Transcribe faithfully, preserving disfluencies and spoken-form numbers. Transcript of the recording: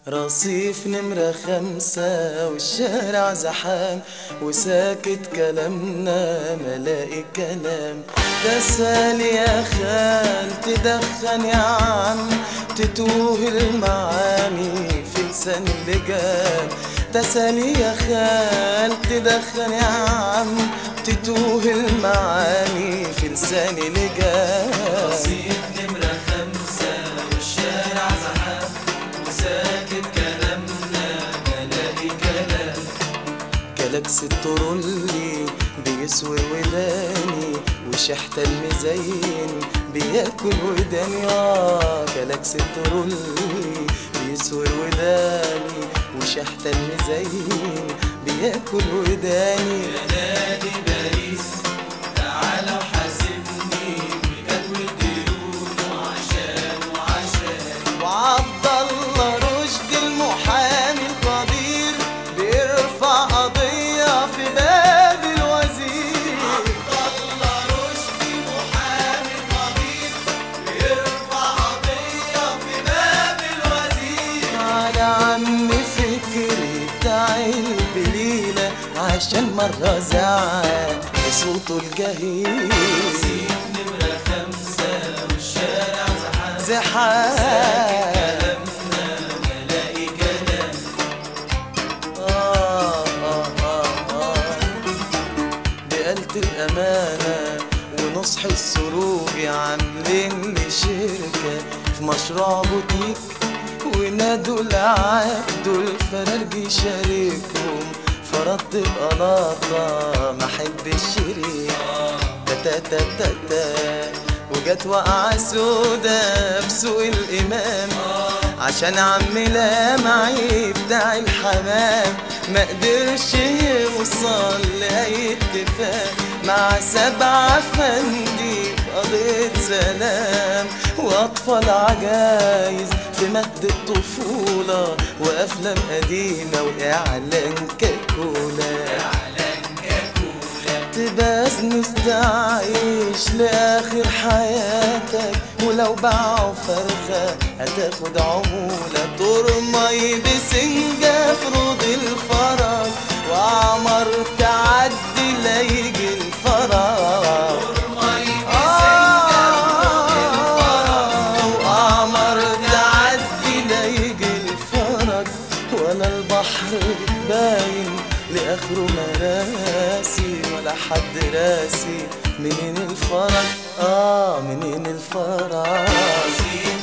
رصيف نمرة خمسة والشارع زحام وساكت كلامنا ملاقي كلام. تسالي يا خال تدخن يا عم تتوه المعاني في لسان اللجام. تسالي يا خال تدخن يا عم تتوه المعاني في لسان اللجام. رصيف نمرة خمسة والشارع زحام وساكت كلامنا ملاقي كلام. كلاكس الترولي بيسور وداني وشحت المزين بياكل وداني. اه كلاكس الترولي بيسور وداني وشحت المزين بياكل وداني. يا نادي باريس تعالى وحاسبني بجدول الديون وعشان وعشان. وعبد الله رشدي المحامي القدير بيرفع قضية في باب الوزير. عبد الله رشدي محامي القدير بيرفع قضية في باب الوزير. على عم فكري بتاع البليلة عشان مرة زعل بصوته الجهير. رصيف نمرة خمسة والشارع زحام زحام كلامنا ملاقي كلام. آه آه آه آه بقالة الأمانة ونصح السروج عاملين لي شركة في مشروع بوتيك ونادوا العبد الفرارجي شاركهم. فرضت بقلاطة ما احب الشريك تا تا تا تا وجت وقعة سودا بسوق الإمام عشان عم لامعي بتاع الحمام ما قدرش يوصل لأي اتفاق مع سبعة فندي في قضية سلام. وأطفال عجايز في مهد الطفولة وأفلام قديمة وإعلان كاكولا. تباس نستعيش لآخر حياتك ولو باعوا فرخة هتاخد عمولة. ترمي بسنجة في روض الفرج وعمر تعدي ليجي الفرج. ترمي وعمر تعدي ليجي الفرج ولا البحر باين لآخره مراسي ولا حد راسي منين الفرج. اه منين الفرج.